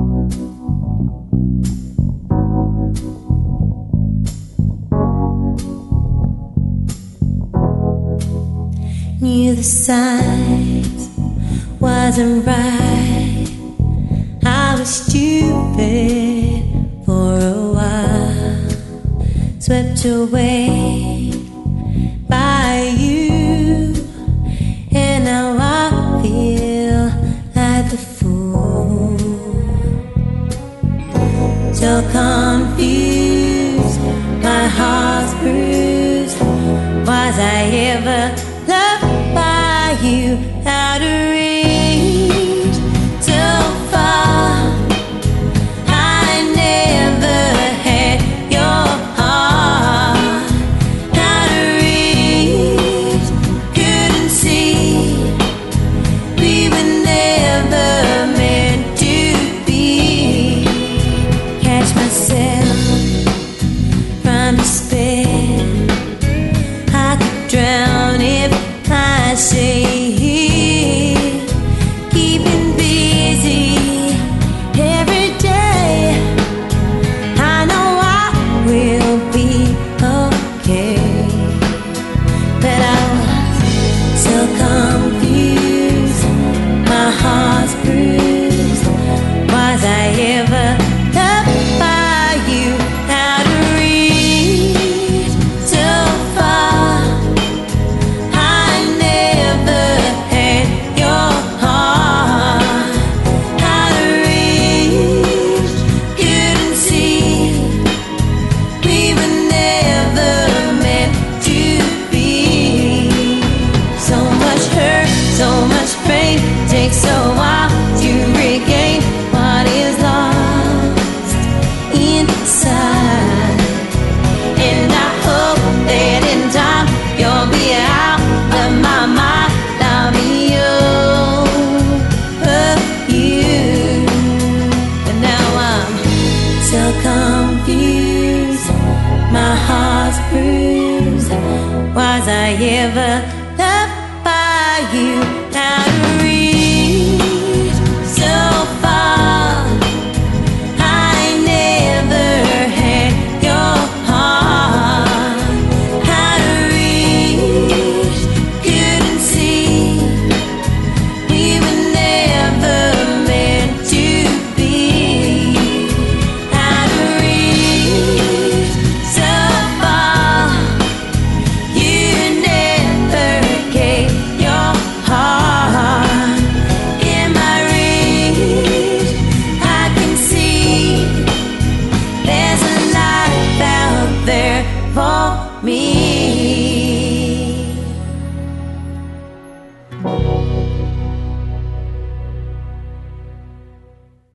Knew the signs wasn't right. I was stupid for a while, swept away by you, and now I feel like the fool. So confused, my heart's bruised. Was I ever loved by you? Out of reach, so far. I never had your heart. Out of reach, couldn't see. We were never meant to be. Catch myself from despair. I could drown if I say keeping busy every day. I know I will be okay, but I was so confused, my heart's bruised. Was I ever loved by you? Out of reach, so far. I never had your heart. Out of reach, couldn't see. We were never meant to be. So much hurt, so much pain, takes a while to regain what is lost inside. And I hope that in time you'll be out of my mind. I'll be over you. But now I'm so confused, my heart's bruised. Was I ever